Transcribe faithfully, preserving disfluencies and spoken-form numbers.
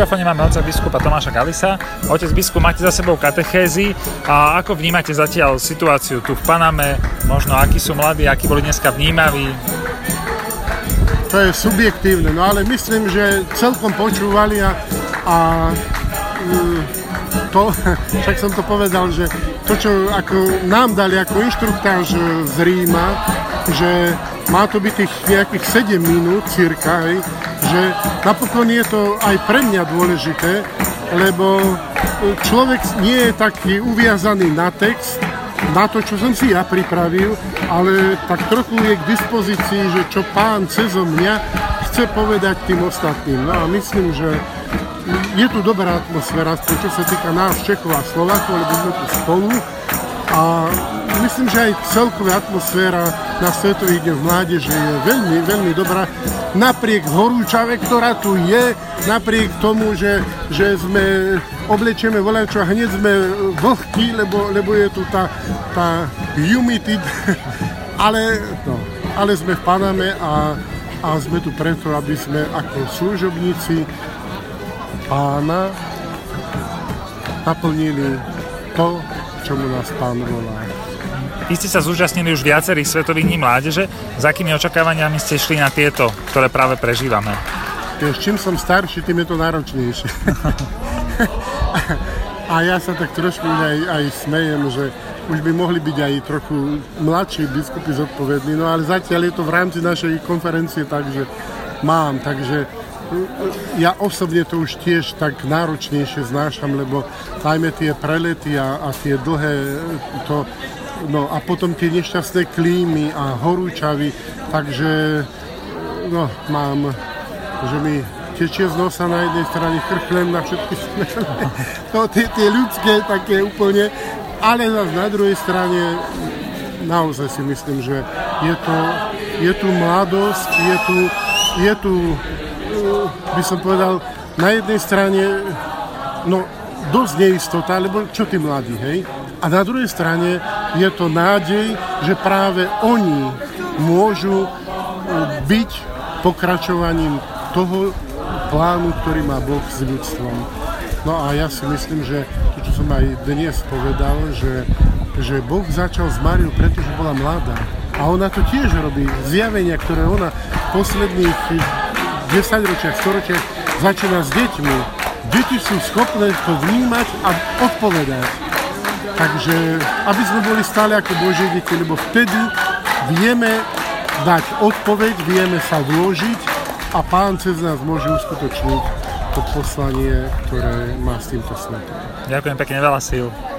mikrofóne máme otca biskupa Tomáša Galisa. Otec biskup, máte za sebou katechézy a ako vnímate zatiaľ situáciu tu v Paname? Možno akí sú mladí, akí boli dneska vnímaví? To je subjektívne, no ale myslím, že celkom počúvali a, a to, však som to povedal, že to, čo ako nám dali ako inštruktáž z Ríma, že má to byť tých nejakých sedem minút cirka, hej, že napokon je to aj pre mňa dôležité, lebo človek nie je taký uviazaný na text, na to, čo som si ja pripravil, ale tak trochu je k dispozícii, že čo Pán cezo mňa chce povedať tým ostatným. No a myslím, že je tu dobrá atmosféra, čo sa týka nás, Čechov a Slovákov, lebo sme tu spolu. A myslím, že aj celková atmosféra na Svetových dňoch mládeže je veľmi, veľmi dobrá. Napriek horúčave, ktorá tu je, napriek tomu, že, že sme oblečieme voľačo a hneď sme vlhkí, lebo, lebo je tu tá, tá humidity, ale, no, ale sme v Paname a, a sme tu preto, aby sme ako služobníci Pána naplnili to, čomu nás Pán volá. Vy ste sa zúčastnili už viacerých Svetových dní mládeže. S akými očakávaniami ste šli na tieto, ktoré práve prežívame? Vieš, čím som starší, tým je to náročnejšie. A ja sa tak trošku aj, aj smejem, že už by mohli byť aj trochu mladší biskupy zodpovední, no ale zatiaľ je to v rámci našej konferencie, takže mám, takže ja osobne to už tiež tak náročnejšie znášam, lebo najmä tie prelety a, a tie dlhé to, no a potom tie nešťastné klímy a horúčavy, takže no mám, že mi tečie z nosa na jednej strane, chrchlem na všetky strany, no tie, tie ľudské také úplne, ale zase na druhej strane naozaj si myslím, že je to, je tu mladosť, je tu, je tu by som povedal, na jednej strane no, dosť neistota, lebo čo tí mladí, hej? A na druhej strane je to nádej, že práve oni môžu byť pokračovaním toho plánu, ktorý má Boh s ľudstvom. No a ja si myslím, že to, čo som aj dnes povedal, že, že Boh začal s Máriou, pretože bola mladá. A ona to tiež robí. Zjavenia, ktoré ona v posledných desaťročiach, storočiach začína s deťmi. Deti sú schopné to vnímať a odpovedať. Takže, aby sme boli stále ako Božie deti, lebo vtedy vieme dať odpoveď, vieme sa vložiť a Pán cez nás môže uskutočniť to poslanie, ktoré má s týmto svetom. Ďakujem pekne, veľa síl.